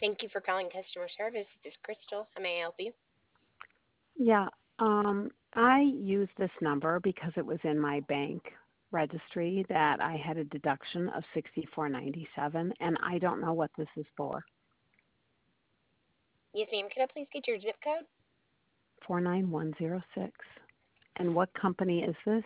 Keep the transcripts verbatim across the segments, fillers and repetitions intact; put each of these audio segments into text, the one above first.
Thank you for calling customer service. This is Crystal. How may I help you? Yeah, um, I used this number because it was in my bank registry that I had a deduction of sixty-four ninety-seven, and I don't know what this is for. Yes, ma'am. Could I please get your zip code? four nine one zero six. And what company is this?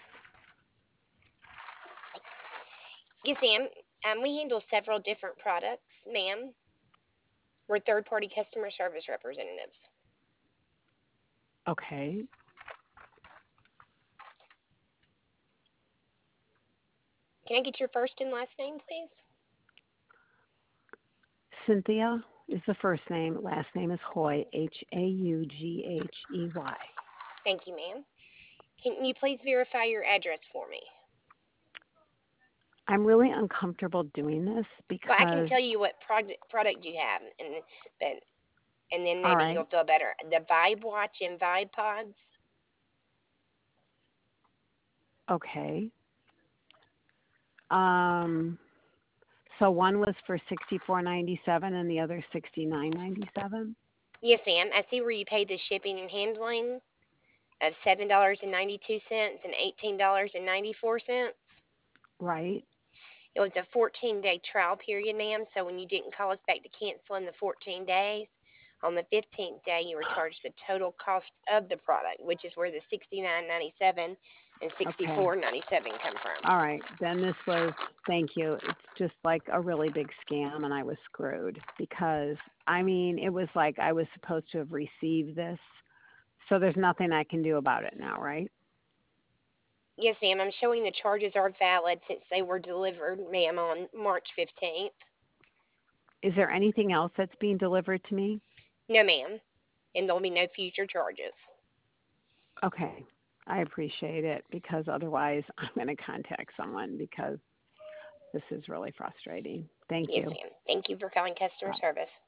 Yes, ma'am. Um, we handle several different products, ma'am. We're third party customer service representatives. Okay. Can I get your first and last name, please? Cynthia is the first name. Last name is Hoy, H A U G H E Y. Thank you, ma'am. Can you please verify your address for me? I'm really uncomfortable doing this Well, I can because, tell you what product product you have, and but and then all maybe right, you'll feel better. The Vibe Watch and Vibe Pods. okay. Um, so one was for sixty-four ninety-seven and the other sixty-nine ninety-seven, Yes, ma'am. I see where you paid the shipping and handling of seven dollars and ninety two cents and eighteen dollars and ninety four cents. right? It was a fourteen day trial period, ma'am. So when you didn't call us back to cancel in the fourteen days, on the fifteenth day you were charged the total cost of the product, which is where the sixty nine ninety seven and sixty Okay. four ninety seven come from. All right. Then this was, thank you. It's just like a really big scam, and I was screwed because, I mean, it was like I was supposed to have received this. So there's nothing I can do about it now, right? Yes, ma'am. I'm showing the charges are valid since they were delivered, ma'am, on March fifteenth. Is there anything else that's being delivered to me? No, ma'am. And there'll be no future charges. Okay. I appreciate it because otherwise I'm going to contact someone because this is really frustrating. Thank Yes, you. ma'am. Thank you for calling customer Bye. service.